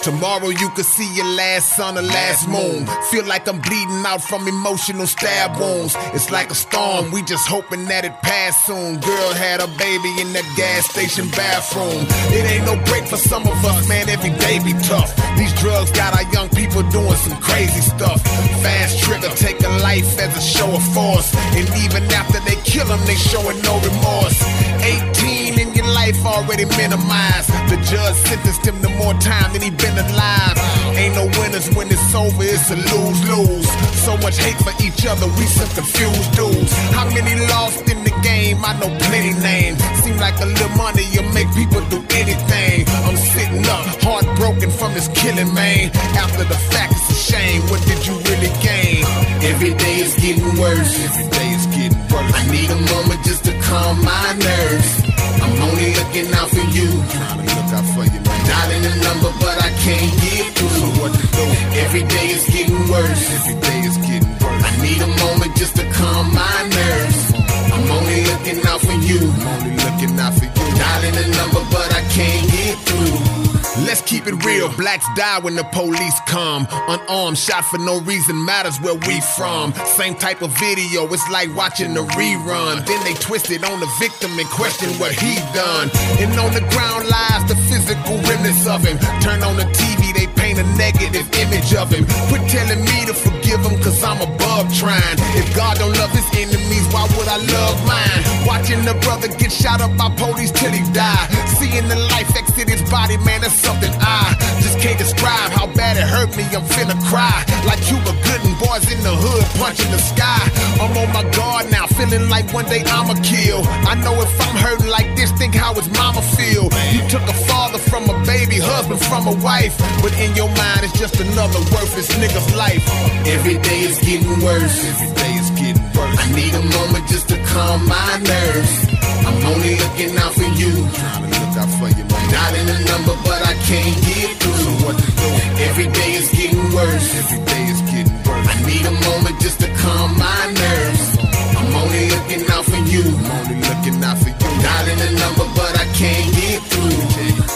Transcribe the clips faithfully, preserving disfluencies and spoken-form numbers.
Tomorrow you could see your last sun or last moon. Feel like I'm bleeding out from emotional stab wounds. It's like a storm, we just hoping that it pass soon. Girl had a baby in that gas station bathroom. It ain't no break for some of us, man, every day be tough. These drugs got our young people doing some crazy stuff. Fast trigger, taking life as a show of force. And even after they kill them, they showing no remorse. eighteen in your life already minimized. The judge sentenced him to more time than he been alive. Ain't no winners when it's over, it's a lose-lose. So much hate for each other, we some confused dudes. How many lost in the game? I know plenty names. Seem like a little money, you make people do anything. I'm sitting up, heartbroken from this killing, man. After the fact, it's a shame. What did you really gain? Every day is getting worse. Every day is getting worse. I need a moment just to calm my nerves. I'm only looking out for you. Trying to look out for you, man. Dialing the number, but I can't get through. So what to do? Every day is getting worse. Every day is getting worse. I need a moment just to calm my nerves. I'm only looking out for you. I'm only looking out for you. Dialing the number, but I can't get through. Let's keep it real, blacks die when the police come. Unarmed, shot for no reason, matters where we from. Same type of video, it's like watching a rerun. Then they twist it on the victim and question what he done. And on the ground lies the physical remnants of him. Turn on the T V, they paint a negative image of him. Quit telling me to forgive him, cause I'm above trying. If God don't love his enemies, why would I love mine? Watching the brother get shot up by police till he die. Seeing the life exit his body, man, that's something I just can't describe. How bad it hurt me, I'm finna cry. Like Cuba Gooding, boys in the hood punching the sky. I'm on my guard now, feeling like one day I'ma kill. I know if I'm hurting like this, think how his mama feel. You took a father from a baby, husband from a wife, but in your mind it's just another worthless nigga's life. Every day is getting worse. Every day is getting worse. I need a moment just to calm my nerves. I'm only looking out for you. Trying to look out for you, man. Dialing the number, but I can't get through. So what to do? Every day is getting worse. Every day is getting worse. I need a moment just to calm my nerves. I'm only looking out for you. I'm only looking out for you. Dialing the number, but I can't get through.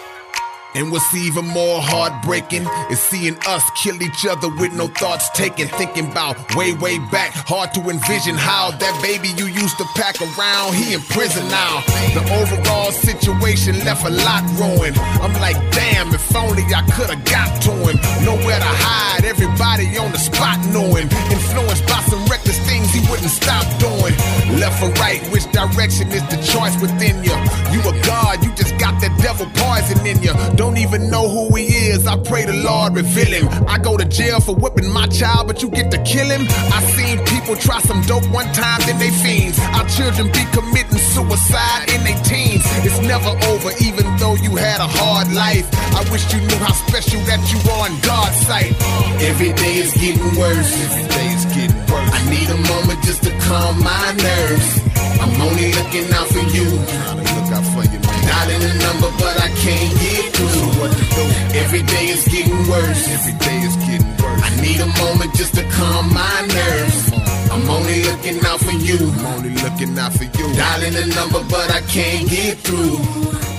And what's even more heartbreaking is seeing us kill each other with no thoughts taken. Thinking about way, way back, hard to envision how that baby you used to pack around, he in prison now. The overall situation left a lot ruined. I'm like, damn, if only I could've got to him. Nowhere to hide, everybody on the spot knew him. Influenced by some reckless things he wouldn't stop doing. Left or right, which direction is the choice within you? You a god, you just got that devil poison in you. Don't even know who he is, I pray the Lord reveal him. I go to jail for whipping my child, but you get to kill him. I seen people try some dope one time, then they fiends. Our children be committing suicide in their teens. It's never over, even though you had a hard life. I wish you knew how special that you are in God's sight. Every day is getting worse. Every day is getting worse. I need a moment just to calm my nerves. I'm only looking out for you. Trying to look out for you, man. Dialing the number, but I can't get through. So what to do? Every day is getting worse. Every day is getting worse. I need a moment just to calm my nerves. I'm only looking out for you. I'm only looking out for you. Dialing the number, but I can't get through.